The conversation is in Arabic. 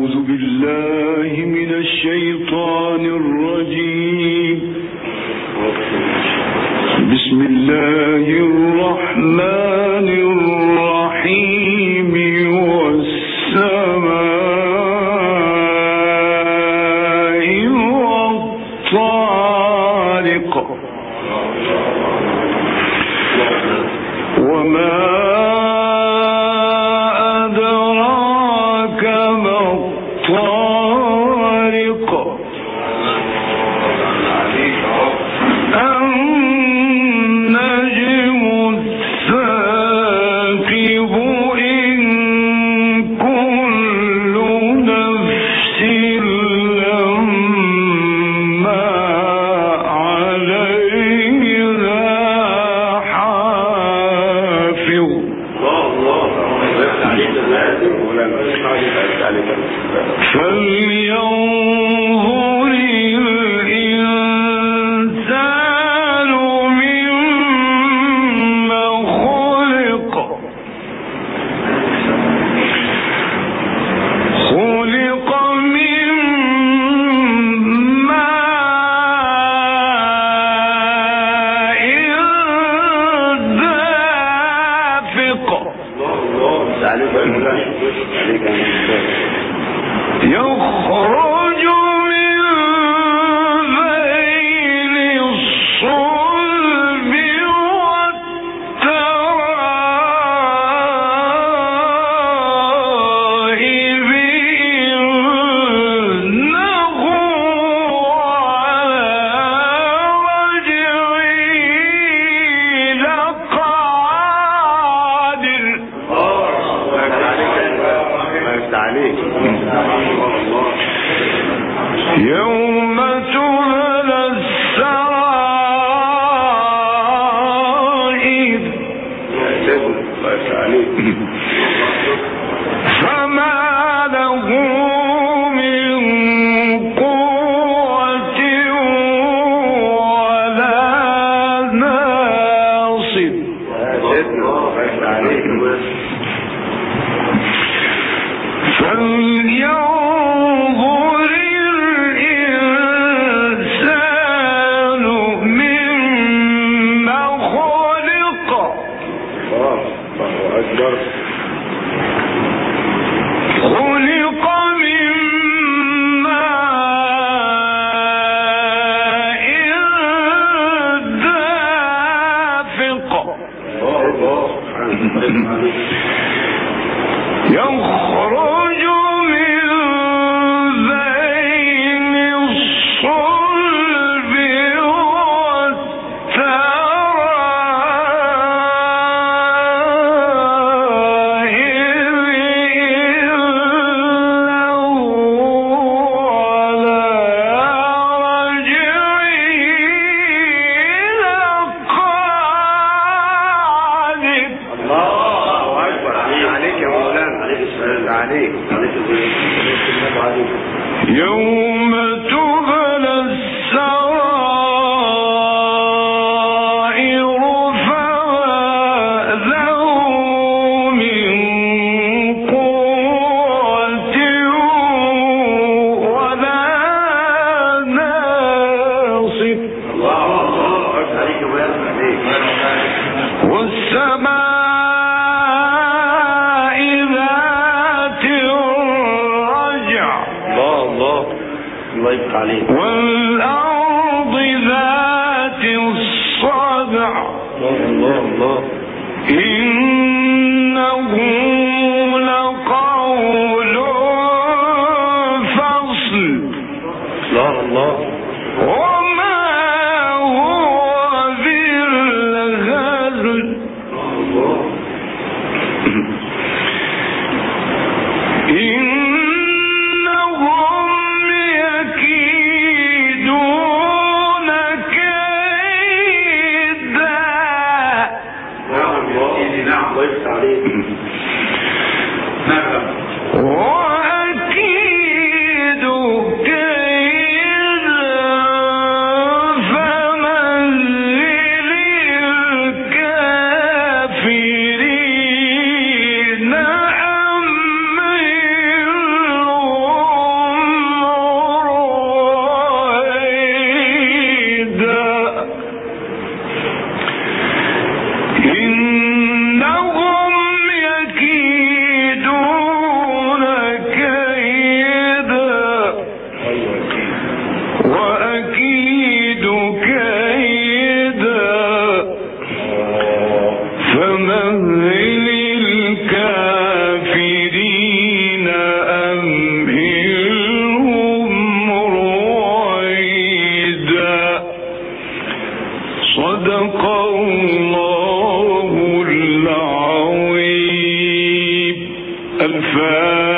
أعوذ بالله من الشيطان الرجيم. بسم الله الرحمن الرحيم. والسماء والطارق وما أدراك ما الطارق النجم الثاقب إن كل نفس لما عليها حافظ. فلينظر الإنسان مما خلق. خلق من ماء دافق يخرج من بين الصلب والترائب إنه على يوم تبلى السرائر فما له من قوة ولا ناصر. فلينظر الإنسان مما خلق. خلق من ماء دافق يخرج من بين الصلب والترائب إنه على رجعه لقادر. الله أكبر. عليك يا مولانا. عليك. يوم تبلى السرائر فما له من قوة ولا ناصر. والسماء ذات الرجع والأرض ذات الصدع إنه لقول فصل وما هو بالهزل. إنهم يكيدون كيدا. فمهل الكافرين أمهلهم رويدا. صدق الله العظيم. الفاتحة.